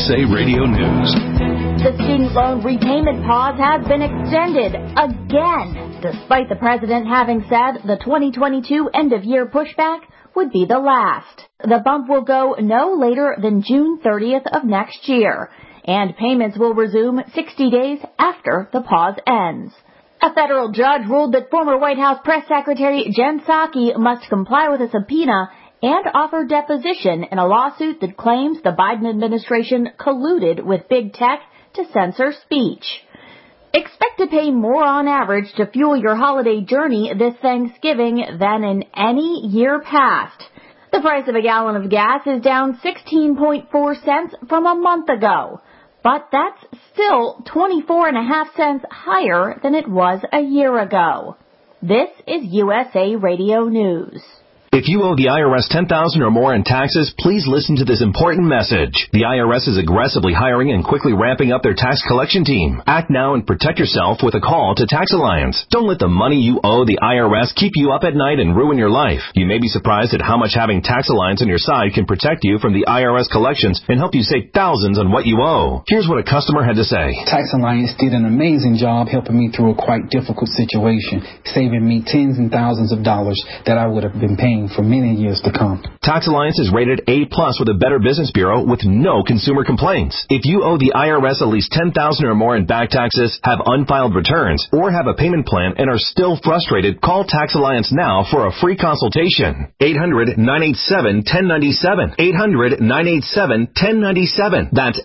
USA Radio News. The student loan repayment pause has been extended again, despite the president having said the 2022 end-of-year pushback would be the last. The bump will go no later than June 30th of next year, and payments will resume 60 days after the pause ends. A federal judge ruled that former White House Press Secretary Jen Psaki must comply with a subpoena and offer deposition in a lawsuit that claims the Biden administration colluded with big tech to censor speech. Expect to pay more on average to fuel your holiday journey this Thanksgiving than in any year past. The price of a gallon of gas is down 16.4 cents from a month ago, but that's still 24.5 cents higher than it was a year ago. This is USA Radio News. If you owe the IRS $10,000 or more in taxes, please listen to this important message. The IRS is aggressively hiring and quickly ramping up their tax collection team. Act now and protect yourself with a call to Tax Alliance. Don't let the money you owe the IRS keep you up at night and ruin your life. You may be surprised at how much having Tax Alliance on your side can protect you from the IRS collections and help you save thousands on what you owe. Here's what a customer had to say. Tax Alliance did an amazing job helping me through a quite difficult situation, saving me tens and thousands of dollars that I would have been paying for many years to come. Tax Alliance is rated A+ with a Better Business Bureau with no consumer complaints. If you owe the IRS at least $10,000 or more in back taxes, have unfiled returns, or have a payment plan and are still frustrated, call Tax Alliance now for a free consultation. 800-987-1097. 800-987-1097. That's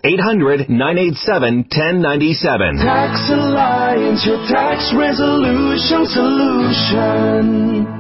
800-987-1097. Tax Alliance, your tax resolution solution.